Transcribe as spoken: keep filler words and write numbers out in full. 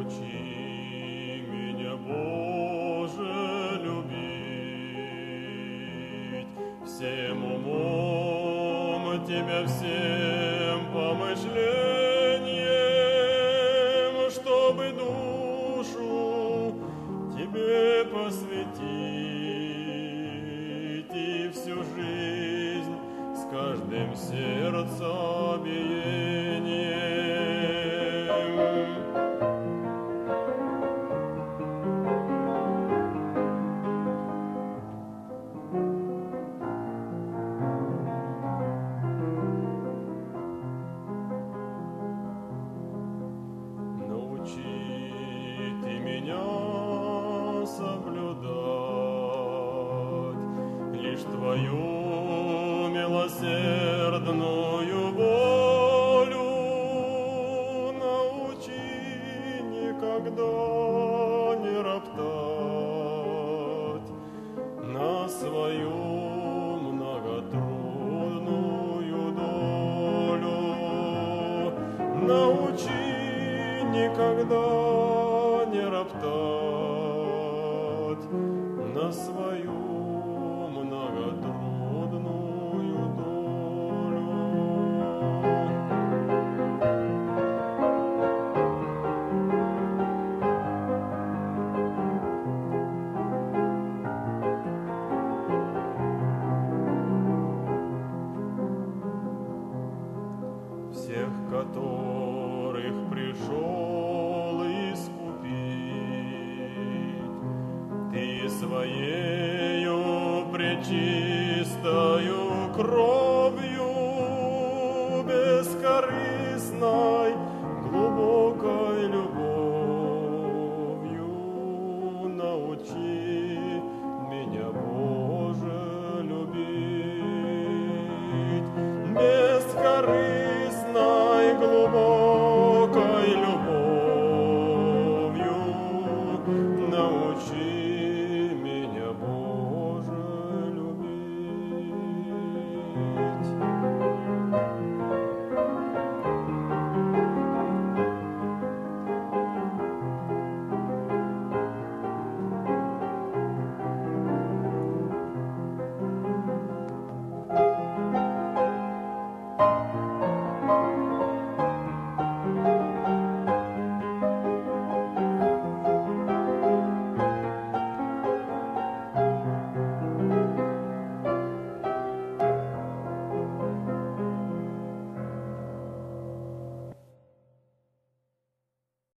Научи меня, Боже, любить всем умом Тебя, всем помышлением, чтобы душу Тебе посвятить и всю жизнь с каждым сердцебиением. Твою милосердную волю научи никогда не роптать на свою многотрудную долю. Научи никогда не роптать на свою многотрудную долю. Всех, которых пришел искупить, Ты своею пречистою кровью бескорыстно